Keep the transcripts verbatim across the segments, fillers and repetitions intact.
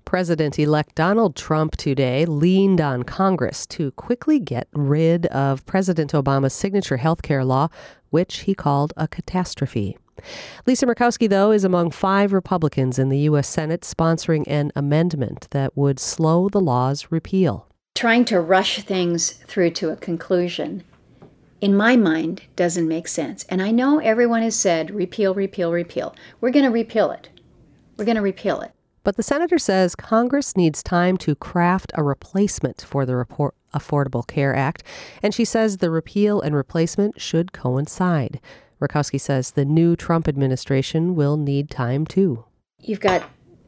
President-elect Donald Trump today leaned on Congress to quickly get rid of President Obama's signature health care law, which he called a catastrophe. Lisa Murkowski, though, is among five Republicans in the U S Senate sponsoring an amendment that would slow the law's repeal. Trying to rush things through to a conclusion, in my mind, doesn't make sense. And I know everyone has said, repeal, repeal, repeal. We're going to repeal it. We're going to repeal it. But the senator says Congress needs time to craft a replacement for the report, Affordable Care Act, and she says the repeal and replacement should coincide. Murkowski says the new Trump administration will need time, too. You've got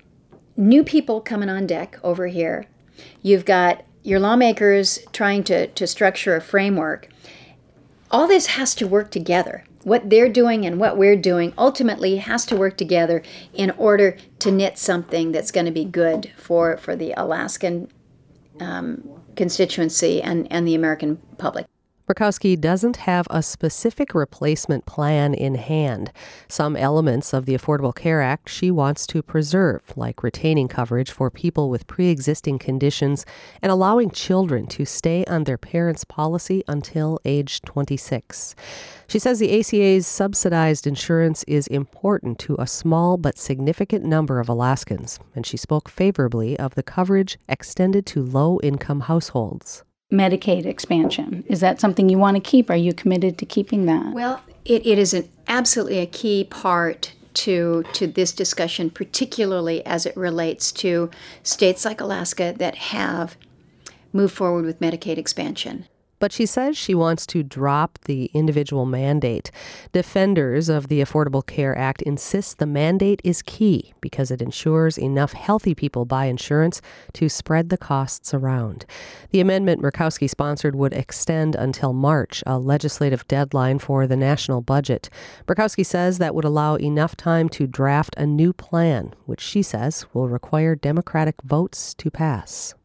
new people coming on deck over here. You've got your lawmakers trying to, to structure a framework. All this has to work together. What they're doing and what we're doing ultimately has to work together in order to knit something that's going to be good for, for the Alaskan um, constituency and, and the American public. Murkowski doesn't have a specific replacement plan in hand. Some elements of the Affordable Care Act she wants to preserve, like retaining coverage for people with pre-existing conditions and allowing children to stay on their parents' policy until age twenty-six. She says the A C A's subsidized insurance is important to a small but significant number of Alaskans, and she spoke favorably of the coverage extended to low-income households. Medicaid expansion. Is that something you want to keep? Are you committed to keeping that? Well, it, it is an absolutely a key part to to this discussion, particularly as it relates to states like Alaska that have moved forward with Medicaid expansion. But she says she wants to drop the individual mandate. Defenders of the Affordable Care Act insist the mandate is key because it ensures enough healthy people buy insurance to spread the costs around. The amendment Murkowski sponsored would extend until March, a legislative deadline for the national budget. Murkowski says that would allow enough time to draft a new plan, which she says will require Democratic votes to pass.